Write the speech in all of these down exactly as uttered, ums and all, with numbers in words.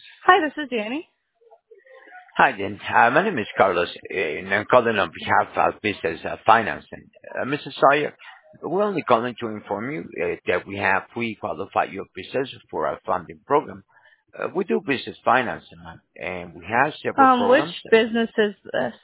Hi, this is Danny. Hi, Jen. Uh, My name is Carlos, uh, and I'm calling on behalf of Business uh, Financing. Uh, Missus Sawyer, we're only calling to inform you uh, that we have pre-qualified your business for our funding program. Uh, We do business financing, ma'am, and we have several Um, which programs. business is this?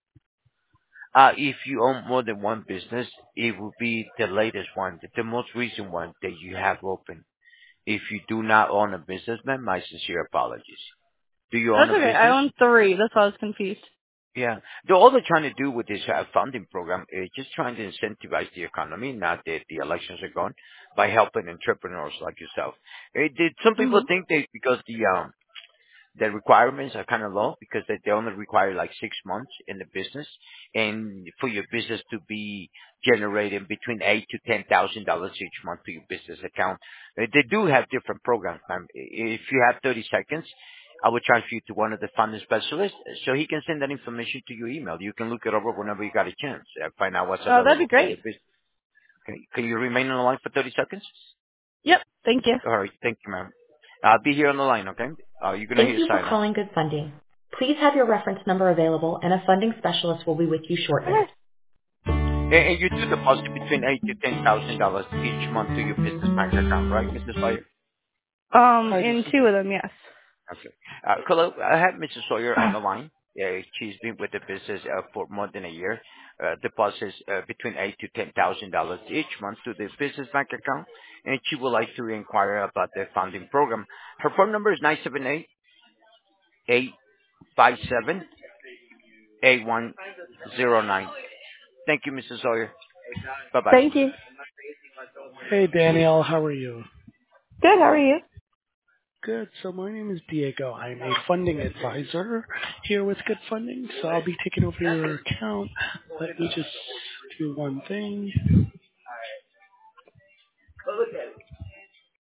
Uh, If you own more than one business, it will be the latest one, the the most recent one that you have open. If you do not own a business, ma'am, my sincere apologies. Do you own That's a okay. I business? own three. That's why I was confused. Yeah. The, all they're trying to do with this uh, funding program is just trying to incentivize the economy, not that the elections are gone, by helping entrepreneurs like yourself. It, it, some people Mhm. think that because the um, the requirements are kind of low because they, they only require like six months in the business, and for your business to be generating between eight to ten thousand dollars each month to your business account. Uh, They do have different programs, ma'am. I- If you have thirty seconds, I will transfer you to one of the funding specialists so he can send that information to your email. You can look it over whenever you got a chance and find out what's Oh, that'd be available for your great. business. Okay. Can you remain on the line for thirty seconds? Yep. Thank you. All right. Thank you, ma'am. I'll be here on the line, okay? Uh, you're going to Thank hear you for sign off. calling Good Funding. Please have your reference number available, and a funding specialist will be with you shortly. Okay. And, and you do deposit between eight to ten thousand dollars each month to your business bank account, right, Missus Sawyer? Um, Hi, this in is two of them, yes. Okay. Uh, hello, I have Missus Sawyer on the line. Uh, she's been with the business uh, for more than a year. Uh, deposits uh, between eight to ten thousand dollars each month to the business bank account, and she would like to inquire about the funding program. Her phone number is nine seven eight eight five seven eight one zero nine. Thank you, Missus Sawyer. Bye bye. Thank you. Hey, Danielle, how are you? Good. How are you? Good. So my name is Diego. I'm a funding advisor here with Good Funding. So I'll be taking over your account. Let me just do one thing.